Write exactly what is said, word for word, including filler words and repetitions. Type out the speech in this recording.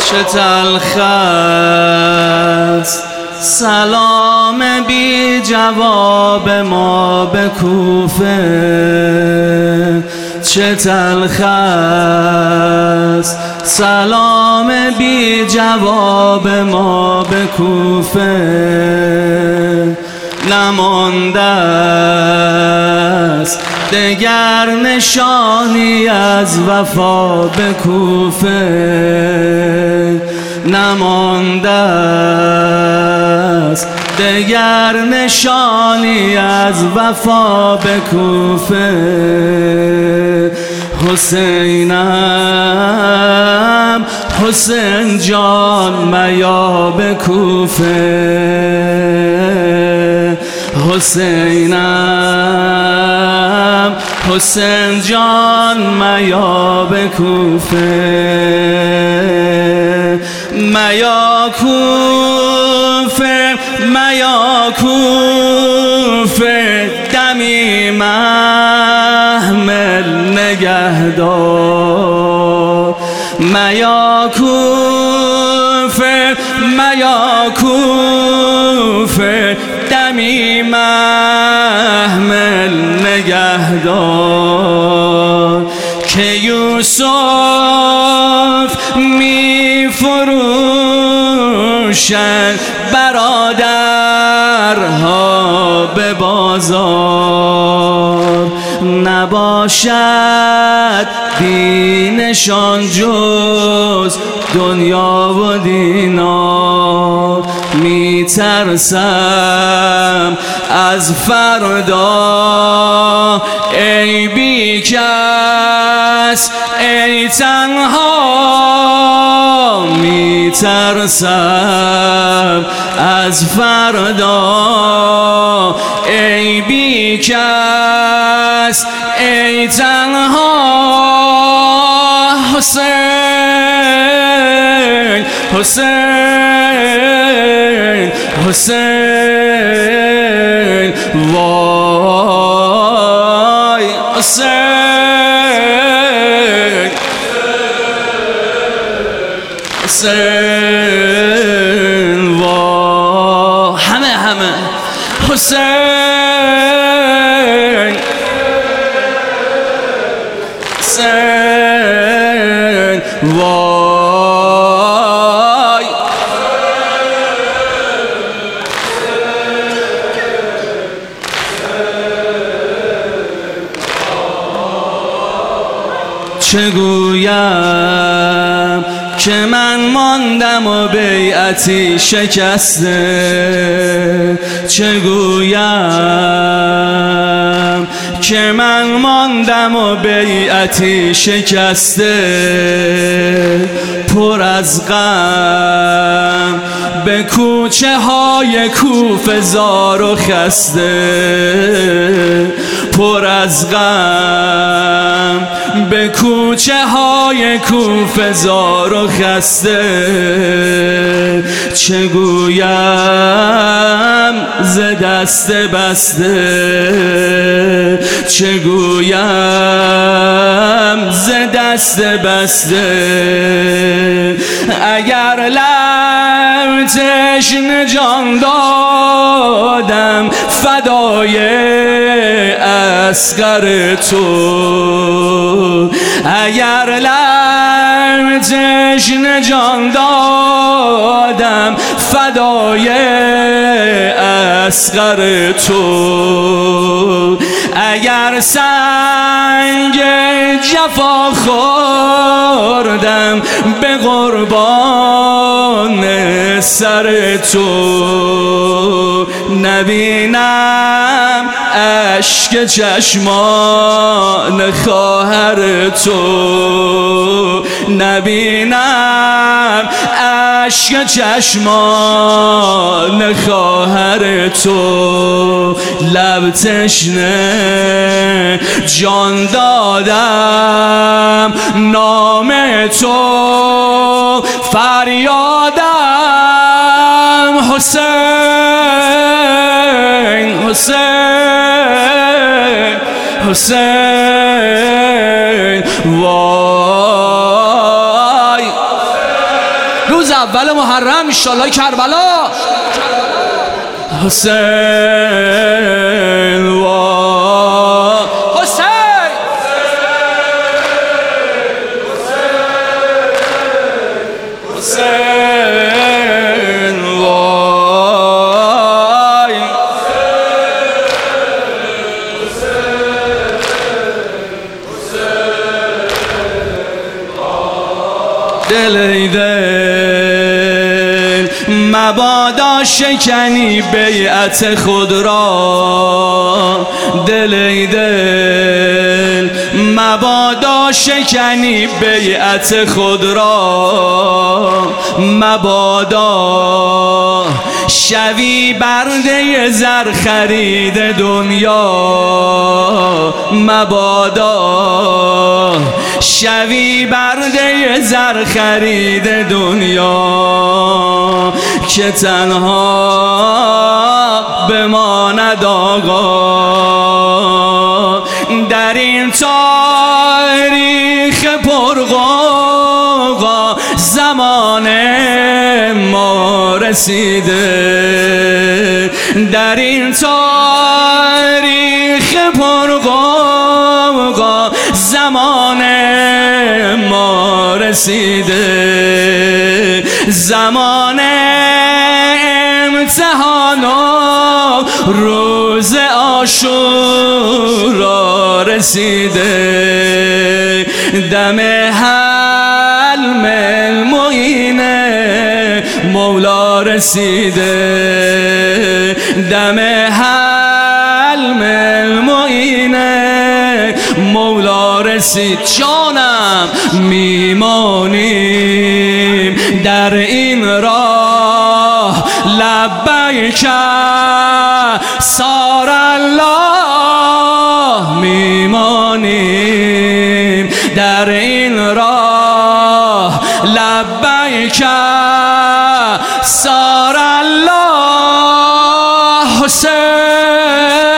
چه تلخ است سلام بی جواب ما به کوفه، چه تلخ است سلام بی جواب ما به کوفه. نمانده است دگر نشانی از وفا به کوفه، نمانده است دگر نشانی از وفا به کوفه. حسینم حسین جان میا به کوفه، حسینم حسین جان میا به کوفه. میا کوفه میا کوفه دمی محمل نگهدار. میا کوفه میا کوفه دمی محمل نگهدار، که یوسف می فروشد برادرها به بازار. نباشد دینشان جز دنیا و دینار. می ترسم از فردا ای بی کس ای تنها. می ترسم از فردا ای بی کس ای تنها. حسین حسین حسین وای حسین حسین وای همه همه حسین حسین وای چه گویم که من ماندم و بیعتی شکسته. چه گویم که من ماندم و بیعتی شکسته. پر از غم به کوچه های کوفه زار و خسته. پر از غم به کوچه های کوفه زار و خسته. چه گویم ز دست بسته، چه گویم ز دست بسته. اگر لب تشنه جان دادم فدای اصغر تو. اگر لب تشنه جان دادم فدای اصغر تو. اگر سنگ جفا خوردم به قربان سر تو. نبینم اشک چشمان خواهر تو. نبینم اشک چشمان خواهر تو. لب تشنه جان دادم نام تو. فریادم حسین حسین حسین وای اول محرم انشالله کربلا. حسین و حسین حسین وای دل ای دل مبادا شکنی بیعت خود را، دل ای دل مبادا شکنی بیعت خود را، مبادا شوی برده زر خرید دنیا، مبادا شوی برده زر خرید دنیا، که تنها بماند آقا در این تاریخ پرغوغا. زمان ما رسیده در این تاریخ پرغوغا، زمان ما رسیده، زمان امتحان و روز عاشورا رسیده، دم حلم المعین مولا رسیده، دم حلم المعین مولا رسید. جانم میمانیم در این راه، لبیک سار الله، میمانیم در این راه، لبیک سار الله. حسین